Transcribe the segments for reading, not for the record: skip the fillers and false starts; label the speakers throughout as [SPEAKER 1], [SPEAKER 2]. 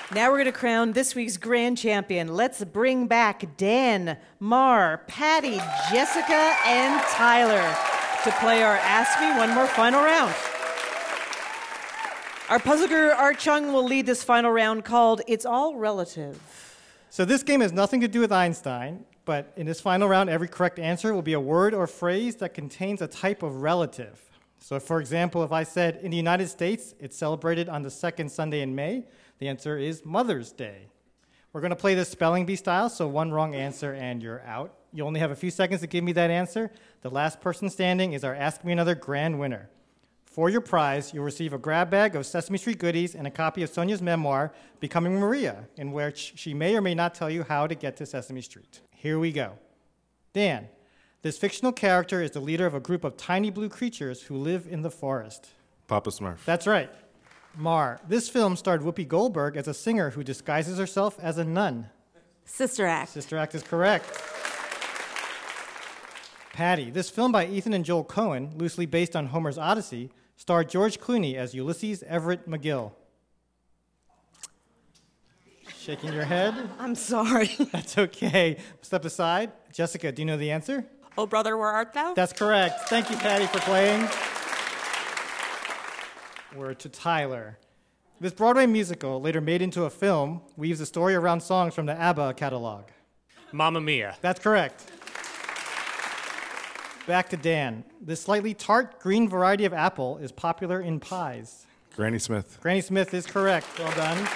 [SPEAKER 1] Now we're going to crown this week's grand champion. Let's bring back Dan, Mar, Patty, Jessica, and Tyler to play our Ask Me One More final round. Our puzzle guru, Art Chung, will lead this final round called It's All Relative.
[SPEAKER 2] So this game has nothing to do with Einstein, but in this final round, every correct answer will be a word or phrase that contains a type of relative. So for example, if I said, in the United States, it's celebrated on the second Sunday in May, the answer is Mother's Day. We're going to play this spelling bee style, so one wrong answer and you're out. You only have a few seconds to give me that answer. The last person standing is our Ask Me Another grand winner. For your prize, you'll receive a grab bag of Sesame Street goodies and a copy of Sonia's memoir, Becoming Maria, in which she may or may not tell you how to get to Sesame Street. Here we go. Dan, this fictional character is the leader of a group of tiny blue creatures who live in the forest.
[SPEAKER 3] Papa Smurf.
[SPEAKER 2] That's right. Mar, this film starred Whoopi Goldberg as a singer who disguises herself as a nun.
[SPEAKER 4] Sister Act.
[SPEAKER 2] Sister Act is correct. Patty, this film by Ethan and Joel Coen, loosely based on Homer's Odyssey, starred George Clooney as Ulysses Everett McGill. Shaking your head?
[SPEAKER 4] I'm sorry.
[SPEAKER 2] That's okay. Step aside. Jessica, do you know the answer?
[SPEAKER 4] Oh, brother, where art thou?
[SPEAKER 2] That's correct. Thank you, Patty, for playing. Word to Tyler. This Broadway musical, later made into a film, weaves a story around songs from the ABBA catalog.
[SPEAKER 5] Mamma Mia.
[SPEAKER 2] That's correct. Back to Dan. This slightly tart green variety of apple is popular in pies.
[SPEAKER 3] Granny Smith.
[SPEAKER 2] Granny Smith is correct. Well done.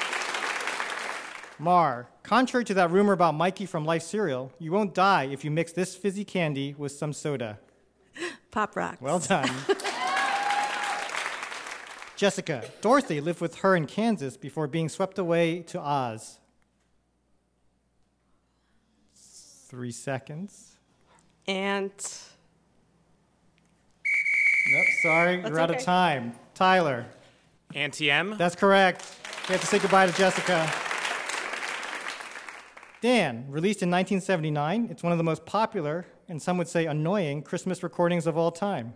[SPEAKER 2] Mar, contrary to that rumor about Mikey from Life cereal, you won't die if you mix this fizzy candy with some soda.
[SPEAKER 4] Pop Rocks.
[SPEAKER 2] Well done. Jessica, Dorothy lived with her in Kansas before being swept away to Oz. 3 seconds.
[SPEAKER 4] And...
[SPEAKER 2] Nope, sorry, you're out of time. Tyler.
[SPEAKER 5] Auntie M.
[SPEAKER 2] That's correct. We have to say goodbye to Jessica. Dan, released in 1979, it's one of the most popular, and some would say annoying, Christmas recordings of all time.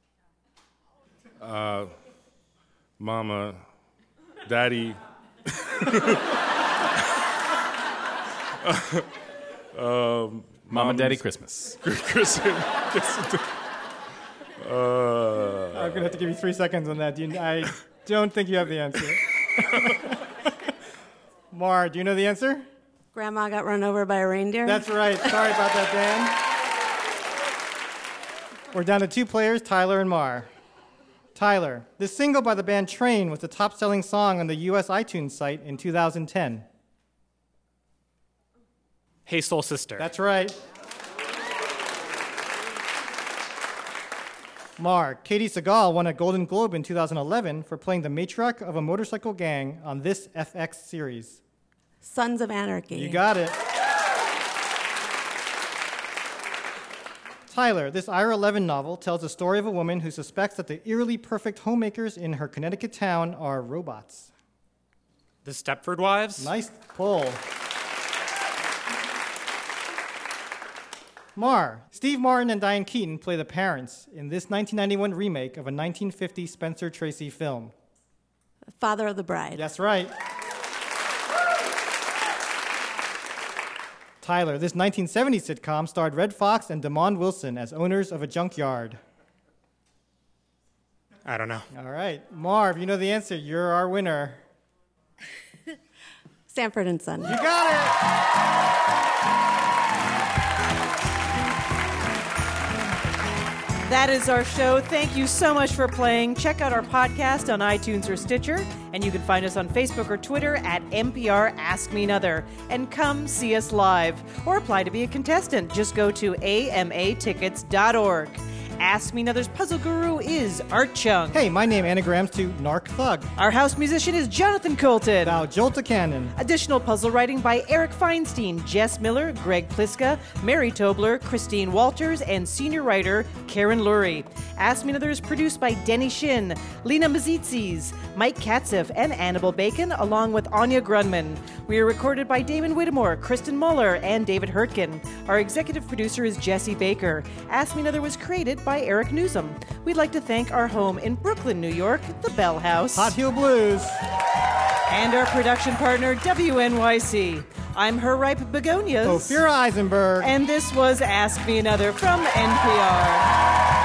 [SPEAKER 3] Mama, Daddy.
[SPEAKER 6] Mama, Daddy, Christmas.
[SPEAKER 2] I'm going to have to give you 3 seconds on that. I don't think you have the answer. Mar, do you know the answer?
[SPEAKER 4] Grandma got run over by a reindeer?
[SPEAKER 2] That's right. Sorry about that, Dan. We're down to 2 players, Tyler and Mar. Tyler, this single by the band Train was the top-selling song on the U.S. iTunes site in 2010.
[SPEAKER 5] Hey Soul Sister.
[SPEAKER 2] That's right. Mar, Katie Sagal won a Golden Globe in 2011 for playing the matriarch of a motorcycle gang on this FX series.
[SPEAKER 4] Sons of Anarchy.
[SPEAKER 2] You got it. Tyler, this Ira Levin novel tells the story of a woman who suspects that the eerily perfect homemakers in her Connecticut town are robots.
[SPEAKER 5] The Stepford Wives.
[SPEAKER 2] Nice pull. Mar, Steve Martin and Diane Keaton play the parents in this 1991 remake of a 1950 Spencer Tracy film.
[SPEAKER 4] Father of the Bride.
[SPEAKER 2] That's right. Tyler, this 1970 sitcom starred Red Fox and Damon Wilson as owners of a junkyard.
[SPEAKER 5] I don't know.
[SPEAKER 2] All right. Marv, you know the answer. You're our winner.
[SPEAKER 4] Sanford and Son.
[SPEAKER 2] You got it!
[SPEAKER 1] That is our show. Thank you so much for playing. Check out our podcast on iTunes or Stitcher, and you can find us on Facebook or Twitter at NPR Ask Me Another. And come see us live or apply to be a contestant. Just go to amatickets.org. Ask Me Another's puzzle guru is Art Chung.
[SPEAKER 2] Hey, my name anagrams to Narc Thug.
[SPEAKER 1] Our house musician is Jonathan Colton.
[SPEAKER 2] Thou Jolta Cannon.
[SPEAKER 1] Additional puzzle writing by Eric Feinstein, Jess Miller, Greg Pliska, Mary Tobler, Christine Walters, and senior writer Karen Lurie. Ask Me Another is produced by Denny Shin, Lena Mazitzis, Mike Katzeff, and Annabelle Bacon, along with Anya Grunman. We are recorded by Damon Whittemore, Kristen Muller, and David Hurtgen. Our executive producer is Jesse Baker. Ask Me Another was created by Eric Newsom. We'd like to thank our home in Brooklyn, New York, the Bell House.
[SPEAKER 2] Hot Heel Blues.
[SPEAKER 1] And our production partner, WNYC. I'm Her Ripe Begonias.
[SPEAKER 2] Ophira Eisenberg.
[SPEAKER 1] And this was Ask Me Another from NPR.